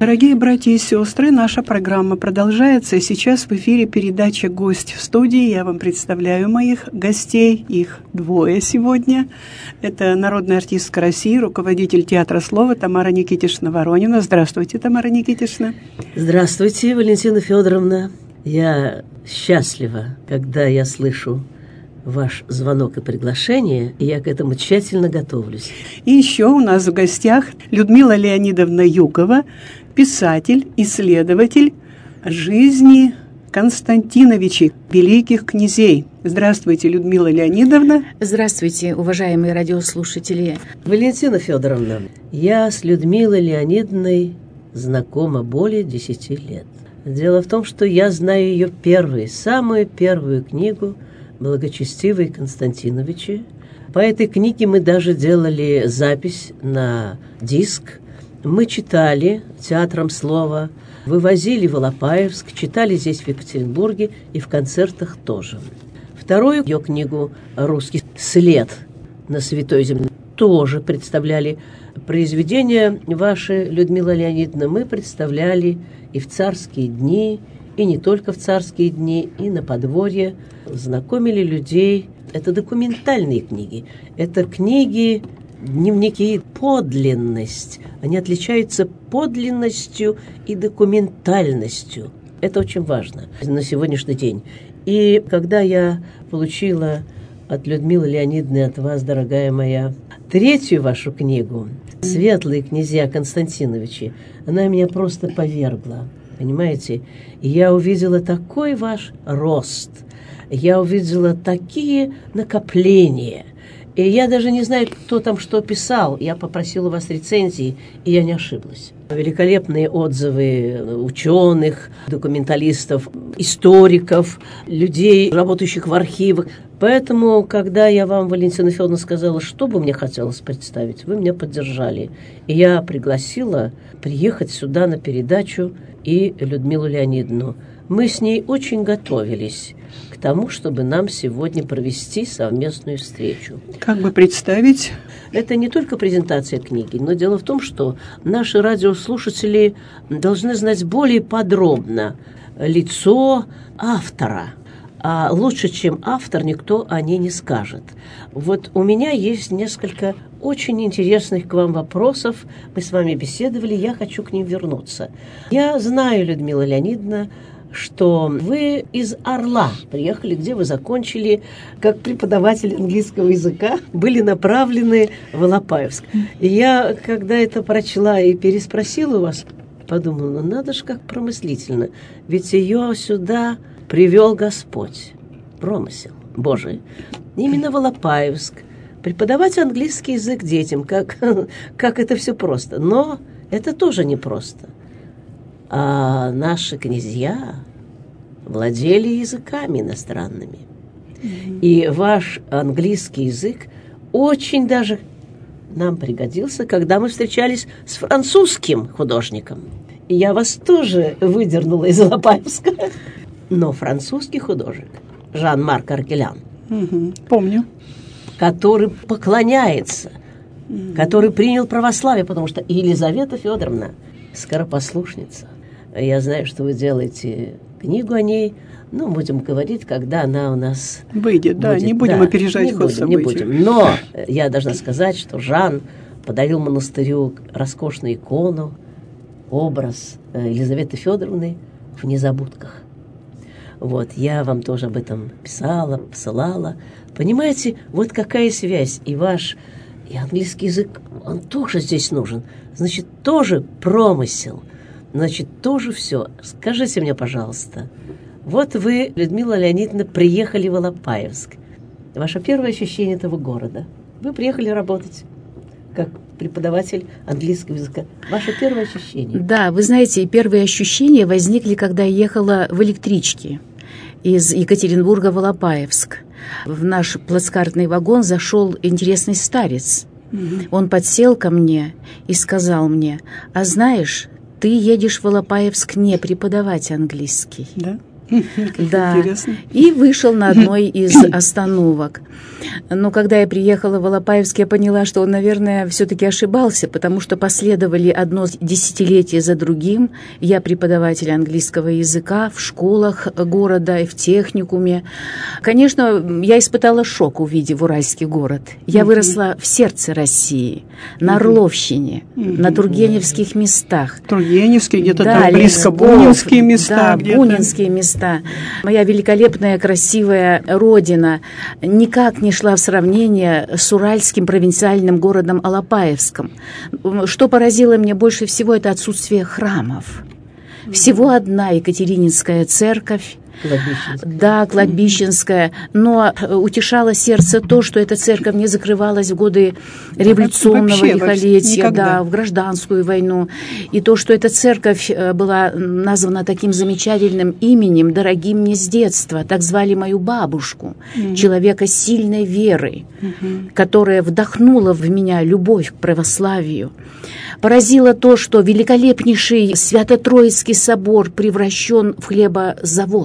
Дорогие братья и сестры, наша программа продолжается. Сейчас в эфире передача «Гость в студии». Я вам представляю моих гостей. Их двое сегодня. Это народная артистка России, руководитель театра слова Тамара Никитишна Воронина. Здравствуйте, Тамара Никитишна. Здравствуйте, Валентина Федоровна. Я счастлива, когда я слышу ваш звонок и приглашение, и я к этому тщательно готовлюсь. И еще у нас в гостях Людмила Леонидовна Югова, писатель, исследователь жизни Константиновичей, великих князей. Здравствуйте, Людмила Леонидовна. Здравствуйте, уважаемые радиослушатели. Валентина Федоровна, я с Людмилой Леонидовной знакома более 10 лет. Дело в том, что я знаю ее самую первую книгу «Благочестивые Константиновичи». По этой книге мы даже делали запись на диск. Мы читали театром слова, вывозили в Алапаевск, читали здесь, в Екатеринбурге, и в концертах тоже. Вторую ее книгу «Русский след на Святой Земле» тоже представляли. Произведения ваши, Людмила Леонидовна, мы представляли и в царские дни, и не только в царские дни, и на подворье. Знакомили людей. Это документальные книги. Это книги, дневники, подлинность. Они отличаются подлинностью и документальностью. Это очень важно на сегодняшний день. И когда я получила от Людмилы Леонидовны, от вас, дорогая моя, третью вашу книгу «Светлые князья Константиновичи», она меня просто повергла, понимаете? И я увидела такой ваш рост, я увидела такие накопления. И я даже не знаю, кто там что писал. Я попросила у вас рецензии, и я не ошиблась. Великолепные отзывы ученых, документалистов, историков, людей, работающих в архивах. Поэтому, когда я вам, Валентина Федоровна, сказала, что бы мне хотелось представить, вы меня поддержали. И я пригласила приехать сюда на передачу и Людмилу Леонидовну. Мы с ней очень готовились к тому, чтобы нам сегодня провести совместную встречу. Как бы представить? Это не только презентация книги, но дело в том, что наши радиослушатели должны знать более подробно лицо автора. А лучше, чем автор, никто о ней не скажет. Вот у меня есть несколько очень интересных к вам вопросов. Мы с вами беседовали, я хочу к ним вернуться. Я знаю, Людмила Леонидовна, что вы из Орла приехали, где вы закончили как преподаватель английского языка, были направлены в Алапаевск. И я, когда это прочла и переспросила у вас, подумала, ну надо же как промыслительно, ведь ее сюда привел Господь, промысел Божий, именно в Алапаевск, преподавать английский язык детям, как это все просто. Но это тоже непросто. А наши князья владели языками иностранными. И ваш английский язык очень даже нам пригодился, когда мы встречались с французским художником. И я вас тоже выдернула из Алапаевска. Но французский художник Жан-Марк Аркелян, помню, который поклоняется, который принял православие, потому что Елизавета Федоровна скоропослушница. Я знаю, что вы делаете книгу о ней. Ну, будем говорить, когда она у нас выйдет. Да, не будем опережать ход событий. Не будем. Но я должна сказать, что Жан подарил монастырю роскошную икону, образ Елизаветы Федоровны в незабудках. Вот, я вам тоже об этом писала, посылала. Понимаете, вот какая связь. И ваш и английский язык, он тоже здесь нужен. Значит, тоже промысел. Значит, тоже все. Скажите мне, пожалуйста, вот вы, Людмила Леонидовна, приехали в Алапаевск. Ваше первое ощущение этого города. Вы приехали работать как преподаватель английского языка. Ваше первое ощущение? Да, вы знаете, первые ощущения возникли, когда я ехала в электричке из Екатеринбурга в Алапаевск. В наш плацкартный вагон зашел интересный старец. Он подсел ко мне и сказал мне, а знаешь, ты едешь в Алапаевск не преподавать английский. Да? Да, интересно. и вышел на одной из остановок. Но когда я приехала в Алапаевск, я поняла, что он, наверное, все-таки ошибался, потому что последовали одно десятилетие за другим. Я преподаватель английского языка в школах города и в техникуме. Конечно, я испытала шок, увидев уральский город. Я выросла в сердце России, на Орловщине, на тургеневских местах. Тургеневские, где-то Да, там близко Лесков, бунинские места. Да, где-то. бунинские места. Моя великолепная, красивая родина никак не шла в сравнение с уральским провинциальным городом Алапаевском. Что поразило меня больше всего, это отсутствие храмов. Всего одна Екатерининская церковь. Кладбищенская. Да, кладбищенская. Но утешало сердце то, что эта церковь не закрывалась в годы революционного лихолетия, да, в гражданскую войну. И то, что эта церковь была названа таким замечательным именем, дорогим мне с детства. Так звали мою бабушку, человека сильной веры, которая вдохнула в меня любовь к православию. Поразило то, что великолепнейший Свято-Троицкий собор превращен в хлебозавод,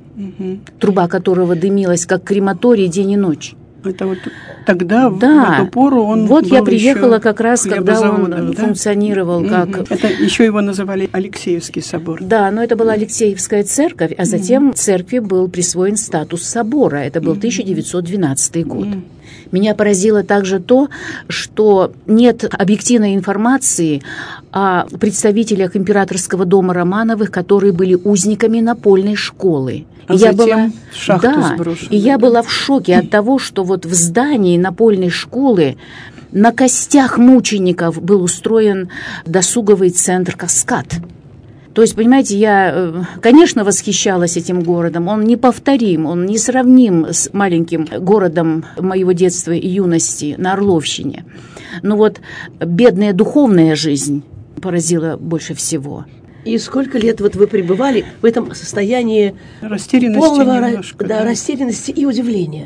труба которого дымилась, как крематорий, день и ночь. Это вот тогда, да. в эту пору он Вот был я приехала еще как раз, когда он да? функционировал как... Это еще его называли Алексеевский собор. Да, но это была Алексеевская церковь, а затем церкви был присвоен статус собора. Это был 1912 год. Меня поразило также то, что нет объективной информации о представителях императорского дома Романовых, которые были узниками напольной школы. А затем в шахту сброшены. И я была в шоке от того, что вот в здании напольной школы на костях мучеников был устроен досуговый центр «Каскад». То есть, понимаете, я, конечно, восхищалась этим городом. Он неповторим, он несравним с маленьким городом моего детства и юности на Орловщине. Но вот бедная духовная жизнь поразила больше всего. И сколько лет вот вы пребывали в этом состоянии растерянности полного немножко, да. растерянности и удивления?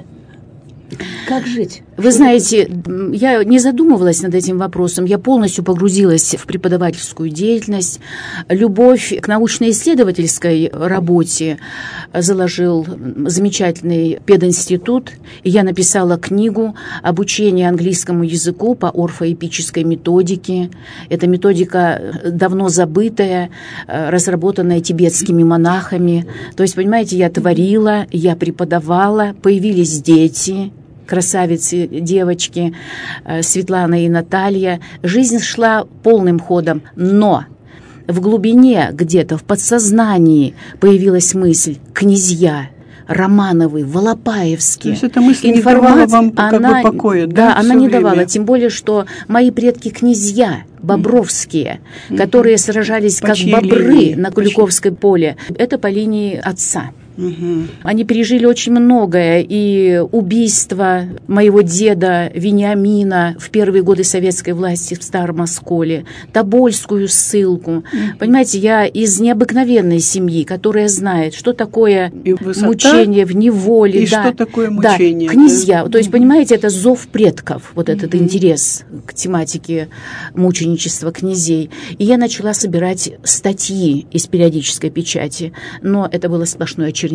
Как жить? Вы знаете, я не задумывалась над этим вопросом, я полностью погрузилась в преподавательскую деятельность. Любовь к научно-исследовательской работе заложил замечательный пединститут, и я написала книгу «Обучение английскому языку по орфоэпической методике». Эта методика давно забытая, разработанная тибетскими монахами. То есть, понимаете, я творила, я преподавала, появились дети, красавицы, девочки, Светлана и Наталья. Жизнь шла полным ходом, но в глубине, где-то в подсознании появилась мысль «князья». Романовы, Волопаевские. То есть эта мысль не давала вам как бы покоя, да? Да, она не давала, тем более, что мои предки князья, бобровские, которые сражались как бобры на Куликовской поле, это по линии отца. Они пережили очень многое, и убийство моего деда Вениамина в первые годы советской власти в Старом Осколе, Тобольскую ссылку. Понимаете, я из необыкновенной семьи, которая знает, что такое мучение в неволе. И что такое мучение. Да, князья. То есть, понимаете, это зов предков, вот этот интерес к тематике мученичества князей. И я начала собирать статьи из периодической печати, но это было сплошное чернительство.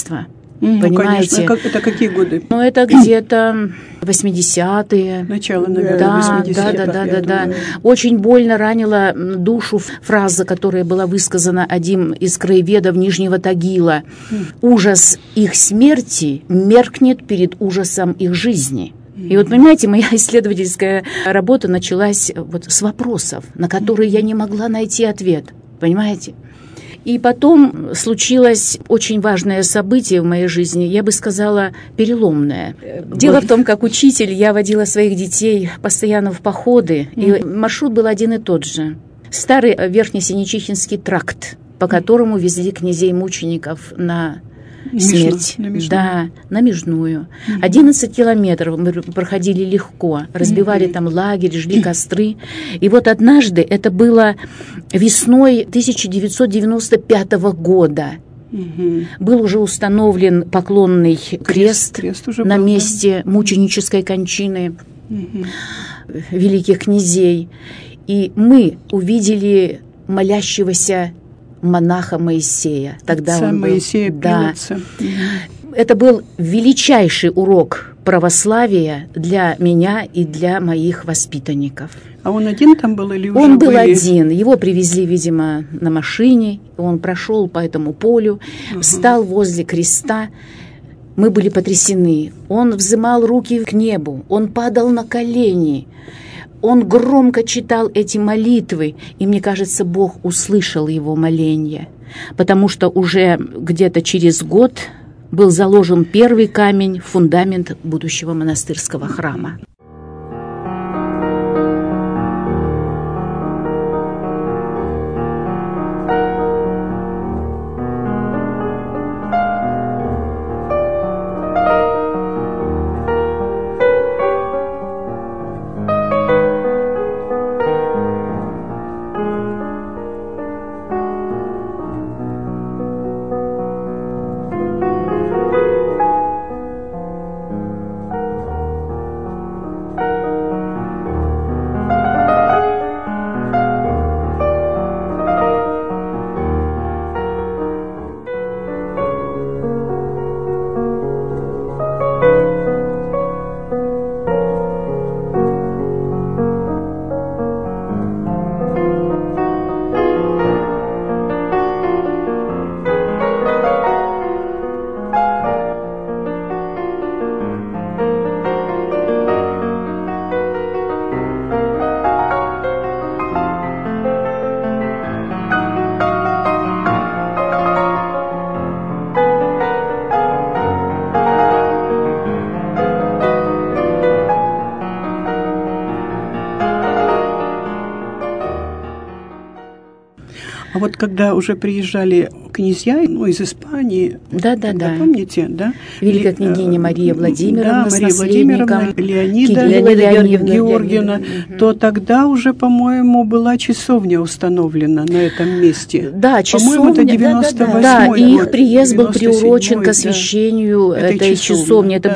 Понимаете? Конечно. Это какие годы? Ну, это где-то 80-е. Начало, наверное, 80-х. Да. Очень больно ранила душу фраза, которая была высказана одним из краеведов Нижнего Тагила. «Ужас их смерти меркнет перед ужасом их жизни». И вот, понимаете, моя исследовательская работа началась вот с вопросов, на которые я не могла найти ответ. Понимаете? И потом случилось очень важное событие в моей жизни, я бы сказала, переломное. Дело в том, как учитель, я водила своих детей постоянно в походы, и маршрут был один и тот же. Старый Верхнесинечихинский тракт, по которому везли князей-мучеников на смерть. На да, на Межную. 11 километров мы проходили легко, разбивали там лагерь, жгли костры. И вот однажды, это было весной 1995 года, был уже установлен поклонный крест на месте мученической кончины великих князей. И мы увидели молящегося монаха Моисея. Тогда отца он был, Моисея Пилатца. Это был величайший урок православия для меня и для моих воспитанников. А он один там был или уже Он был были? один. Его привезли, видимо, на машине. Он прошел по этому полю, встал возле креста. Мы были потрясены. Он взымал руки к небу, он падал на колени, он громко читал эти молитвы, и, мне кажется, Бог услышал его моление, потому что уже где-то через год был заложен первый камень, фундамент будущего монастырского храма. А вот когда уже приезжали князья, из Испании, Да. помните, да? Великая княгиня Мария Владимировна с Мария Владимировна, наследником, Леонида Георгиевна, то тогда уже, по-моему, была часовня установлена на этом месте. Да, по-моему, это часовня. 98-й Да, год, и их приезд был 97-й, приурочен к да, освящению этой часовни. Это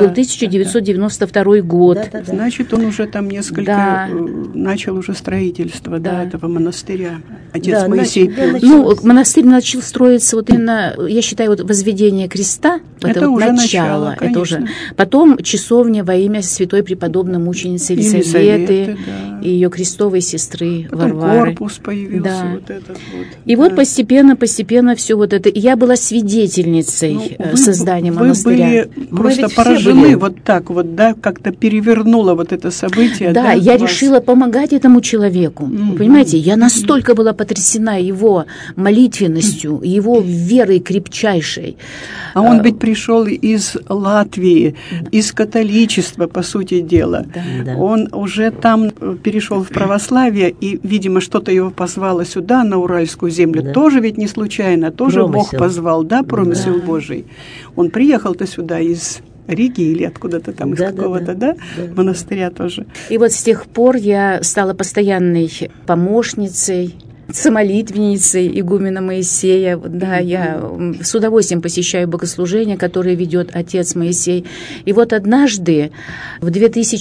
да, был 1992 год. Да. Значит, он уже там несколько начал уже строительство этого монастыря. Отец Моисей Пилатца. Монастырь начал строиться вот именно, я считаю, вот возведение креста, это вот уже начало. Это уже. Потом часовня во имя святой преподобной мученицы Елизаветы и ее крестовой сестры потом Варвары. Корпус появился вот этот вот. И вот постепенно все вот это. И я была свидетельницей создания монастыря. Вы были просто поражены вот так вот, да, как-то перевернуло вот это событие. Да, я решила помогать этому человеку. Понимаете, я настолько была потрясена его молитвенностью, его верой крепчайшей. А он ведь пришел из Латвии, из католичества, по сути дела. Да. Он уже там перешел в православие, и, видимо, что-то его позвало сюда, на Уральскую землю. Да. Тоже ведь не случайно, тоже промысел. Бог позвал, да, промысел Божий. Он приехал-то сюда из Риги или откуда-то там, из какого-то, монастыря тоже. И вот с тех пор я стала постоянной помощницей, самолитвенницей игумена Моисея. Да, я с удовольствием посещаю богослужения, которые ведет отец Моисей. И вот однажды, в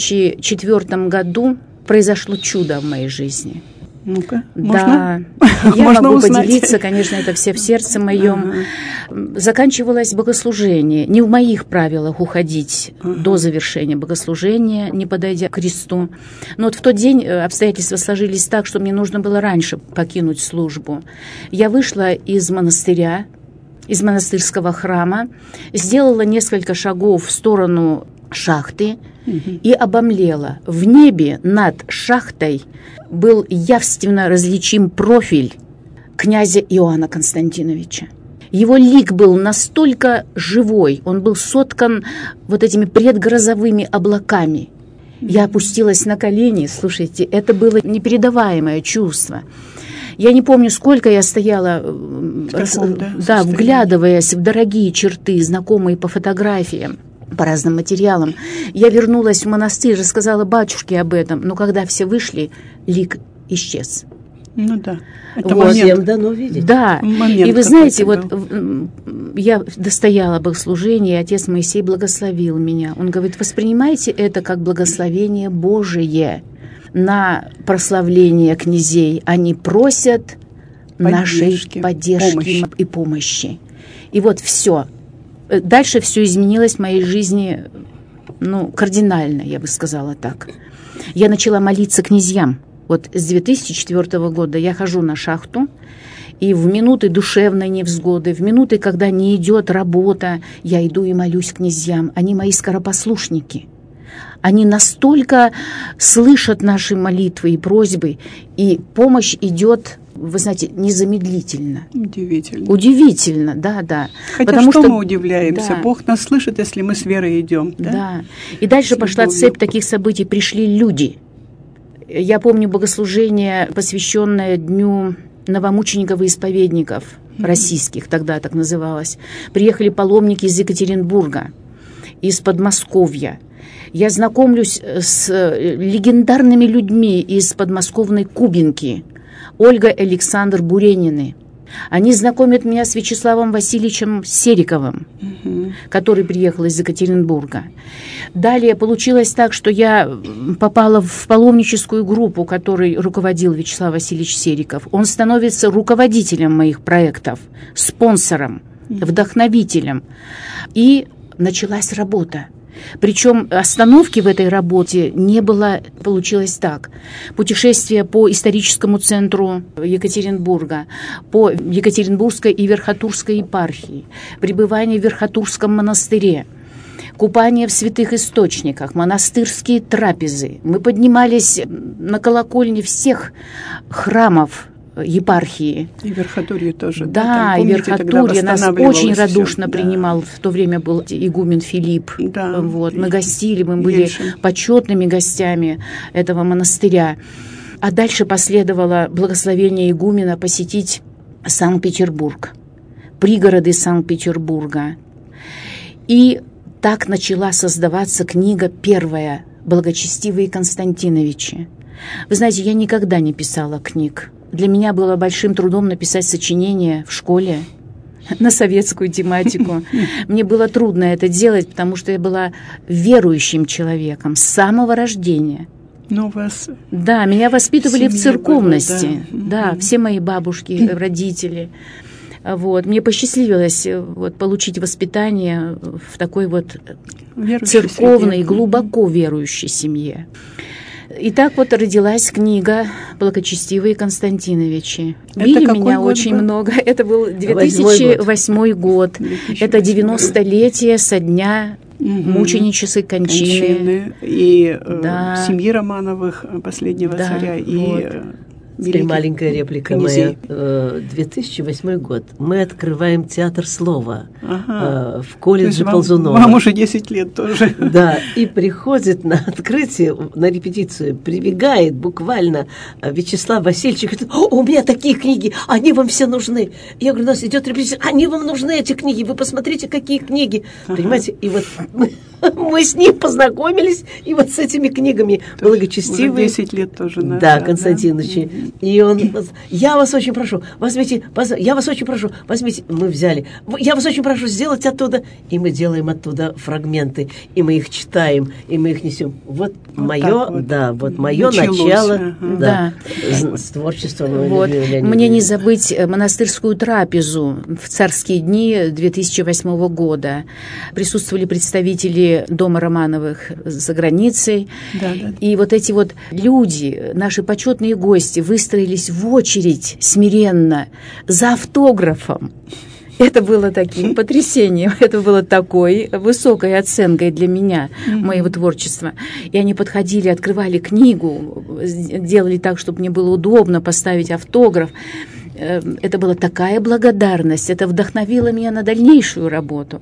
2004 году, произошло чудо в моей жизни. Ну-ка, можно? Да, я можно могу узнать? Поделиться, конечно, это все в сердце моем. Заканчивалось богослужение. Не в моих правилах уходить до завершения богослужения, не подойдя к кресту. Но вот в тот день обстоятельства сложились так, что мне нужно было раньше покинуть службу. Я вышла из монастыря, из монастырского храма, сделала несколько шагов в сторону шахты и обомлела. В небе над шахтой был явственно различим профиль князя Иоанна Константиновича. Его лик был настолько живой, он был соткан вот этими предгрозовыми облаками. Я опустилась на колени, слушайте, это было непередаваемое чувство. Я не помню, сколько я стояла, вглядываясь в дорогие черты, знакомые по фотографиям, по разным материалам. Я вернулась в монастырь, рассказала батюшке об этом, но когда все вышли, лик исчез. Ну да. Это вот. Всем дано видеть. Да. И вы знаете, вот я достояла богослужения, и отец Моисей благословил меня. Он говорит, воспринимайте это как благословение Божие на прославление князей. Они просят нашей поддержки и помощи. И вот все. Дальше все изменилось в моей жизни, кардинально, я бы сказала так. Я начала молиться князьям. Вот с 2004 года я хожу на шахту, и в минуты душевной невзгоды, в минуты, когда не идет работа, я иду и молюсь князьям. Они мои скоропослушники. Они настолько слышат наши молитвы и просьбы, и помощь идет, вы знаете, незамедлительно. Удивительно. Удивительно, да. Хотя потому что мы удивляемся? Да. Бог нас слышит, если мы с верой идем. Да. И дальше пошла цепь таких событий. Пришли люди. Я помню богослужение, посвященное Дню новомучеников и исповедников российских, тогда так называлось. Приехали паломники из Екатеринбурга, из Подмосковья. Я знакомлюсь с легендарными людьми из подмосковной Кубинки. Ольга и Александр Буренины. Они знакомят меня с Вячеславом Васильевичем Сериковым, который приехал из Екатеринбурга. Далее получилось так, что я попала в паломническую группу, которой руководил Вячеслав Васильевич Сериков. Он становится руководителем моих проектов, спонсором, вдохновителем. И началась работа. Причем остановки в этой работе не было, получилось так. Путешествие по историческому центру Екатеринбурга, по Екатеринбургской и Верхотурской епархии, пребывание в Верхотурском монастыре, купание в святых источниках, монастырские трапезы. Мы поднимались на колокольни всех храмов епархии. И Верхотурье тоже. Да, и Верхотурье нас очень радушно принимал. В то время был игумен Филипп. Да, вот. Мы гостили, мы были почетными гостями этого монастыря. А дальше последовало благословение игумена посетить Санкт-Петербург, пригороды Санкт-Петербурга. И так начала создаваться книга первая «Благочестивые Константиновичи». Вы знаете, я никогда не писала книг. Для меня было большим трудом написать сочинение в школе на советскую тематику. Мне было трудно это делать, потому что я была верующим человеком с самого рождения. Но вас... Да, меня воспитывали в церковности. Было, да, все мои бабушки, родители. Вот. Мне посчастливилось получить воспитание в такой церковной, глубоко верующей семье. И так родилась книга «Благочестивые Константиновичи». Били меня очень много. Это был 2008 год. Это 90-летие со дня мученической кончины. И семьи Романовых, последнего царя, и... Теперь маленькая реплика моя. 2008 год. Мы открываем театр слова в колледже Ползунова. Вам уже 10 лет тоже. Да, и приходит на открытие, на репетицию, прибегает буквально Вячеслав Васильевич и говорит: у меня такие книги, они вам все нужны. Я говорю: у нас идет репетиция, они вам нужны, эти книги, вы посмотрите, какие книги. Понимаете, и мы с ним познакомились, и с этими книгами благочестивые. Уже 10 лет тоже. Да, Константиновичи. И он: я вас очень прошу, возьмите, я вас очень прошу, возьмите. Мы взяли. Я вас очень прошу сделать оттуда. И мы делаем оттуда фрагменты, и мы их читаем, и мы их несем. Мое начало с творчеством. Мне не забыть монастырскую трапезу в царские дни 2008 года. Присутствовали представители дома Романовых за границей. И эти люди, наши почетные гости, выстроились в очередь смиренно за автографом. Это было таким потрясением, это было такой высокой оценкой для меня, моего творчества. И они подходили, открывали книгу, делали так, чтобы мне было удобно поставить автограф. Это была такая благодарность, это вдохновило меня на дальнейшую работу.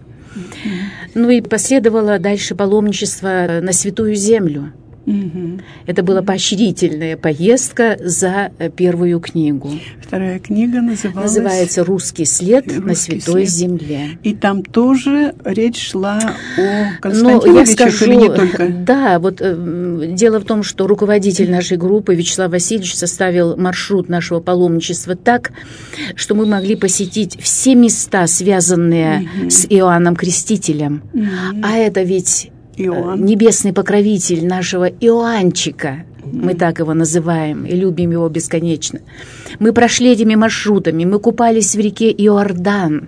И последовало дальше паломничество на Святую Землю. Это была поощрительная поездка за первую книгу. Вторая книга называется «Русский след на Святой Земле». И там тоже речь шла о Константиновичах или не только? Да, дело в том, что руководитель нашей группы Вячеслав Васильевич составил маршрут нашего паломничества так, что мы могли посетить все места, связанные с Иоанном Крестителем. А это ведь... Иоанн. Небесный покровитель нашего Иоанчика, Мы так его называем и любим его бесконечно. Мы прошли этими маршрутами, мы купались в реке Иордан.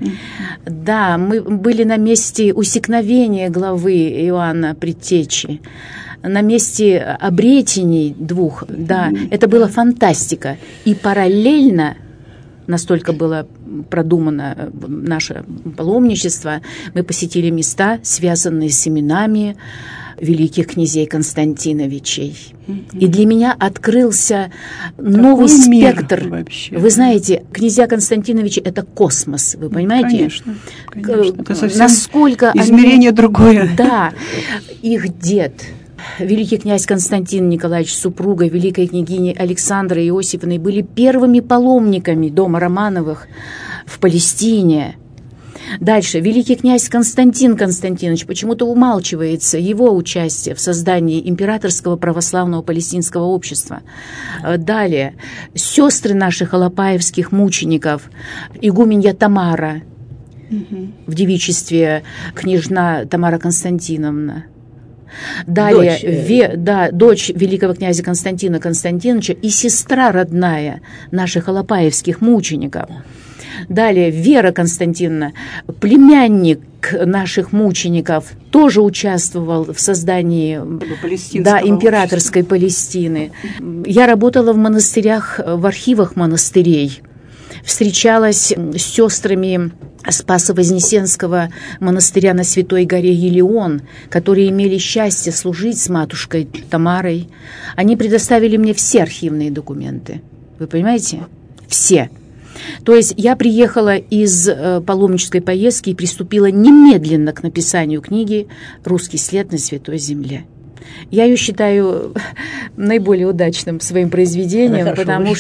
Да, мы были на месте усекновения главы Иоанна Предтечи, на месте обретений двух. Да, это была фантастика. И параллельно, настолько было продумано наше паломничество, мы посетили места, связанные с именами великих князей Константиновичей. И для меня открылся новый спектр. Вообще, вы знаете, князья Константиновичи — это космос, вы понимаете? Конечно, конечно. Это совсем насколько измерение другое. Да, их дед, великий князь Константин Николаевич с супругой, великой княгиней Александрой Иосифовной, были первыми паломниками дома Романовых в Палестине. Дальше. Великий князь Константин Константинович, почему-то умалчивается его участие в создании Императорского православного палестинского общества. Далее. Сестры наших алапаевских мучеников, игуменья Тамара, в девичестве княжна Тамара Константиновна. Далее, дочь великого князя Константина Константиновича и сестра родная наших алапаевских мучеников. Далее, Вера Константиновна, племянник наших мучеников, тоже участвовал в создании императорской Палестины. Я работала в монастырях, в архивах монастырей, встречалась с сестрами Спасо-Вознесенского монастыря на Святой горе Елеон, которые имели счастье служить с матушкой Тамарой. Они предоставили мне все архивные документы. Вы понимаете? Все. То есть я приехала из паломнической поездки и приступила немедленно к написанию книги «Русский след на Святой Земле». Я ее считаю наиболее удачным своим произведением,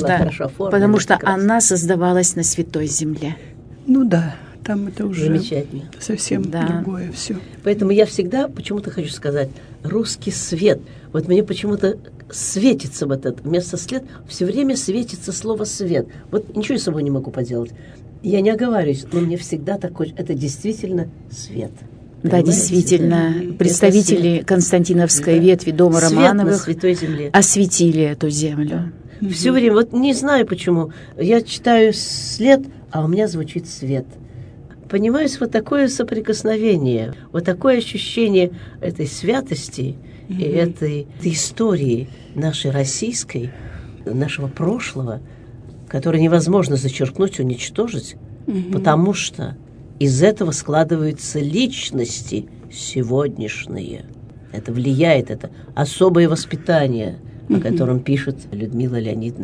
потому что она создавалась на Святой Земле. Ну да, там это уже замечательно. Совсем другое все. Поэтому я всегда почему-то хочу сказать «русский свет». Вот мне почему-то светится вот это вместо «след», все время светится слово «свет». Вот ничего с собой не могу поделать. Я не оговариваюсь, но мне всегда такой, это действительно свет. Да, понимаете? действительно, представители Константиновской ветви дома Романовых осветили эту землю. Все время, вот не знаю почему, я читаю «след», а у меня звучит «свет». Понимаешь, вот такое соприкосновение, вот такое ощущение этой святости и этой истории нашей российской, нашего прошлого, которое невозможно зачеркнуть, уничтожить, потому что из этого складываются личности сегодняшние. Это влияет, это особое воспитание, о котором пишет Людмила Леонидовна.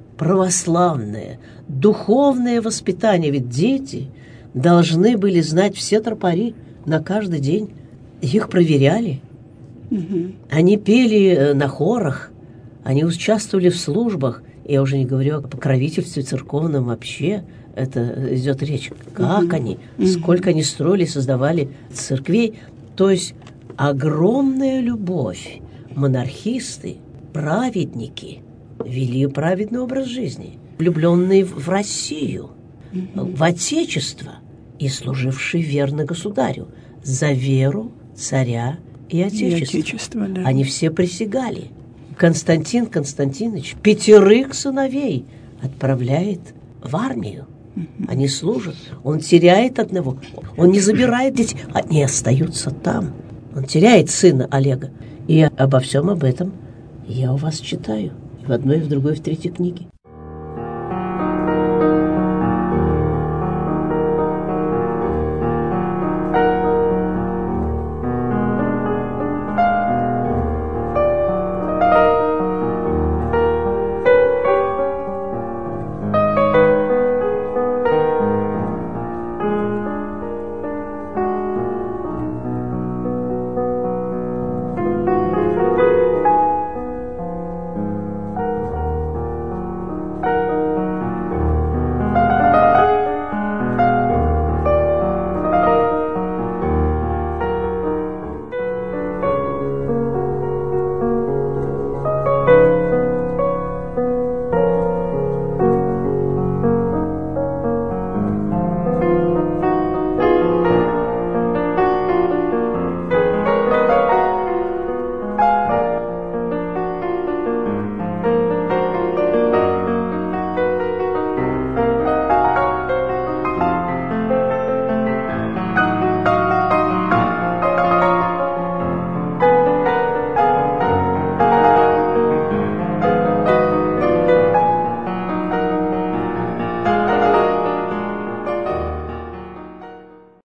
Православное, духовное воспитание. Ведь дети должны были знать все тропари на каждый день. Их проверяли. Они пели на хорах, они участвовали в службах. Я уже не говорю о покровительстве церковном вообще. Это идет речь. Как они, сколько они строили, создавали церквей. То есть огромная любовь. Монархисты, праведники вели праведный образ жизни, влюбленные в Россию, в Отечество и служившие верно государю за веру царя и Отечества. Да. Они все присягали. Константин Константинович 5 сыновей отправляет в армию. Они служат. Он теряет одного. Он не забирает детей. Они остаются там. Он теряет сына Олега. И обо всем об этом я у вас читаю. И в одной, и в другой, и в третьей книге.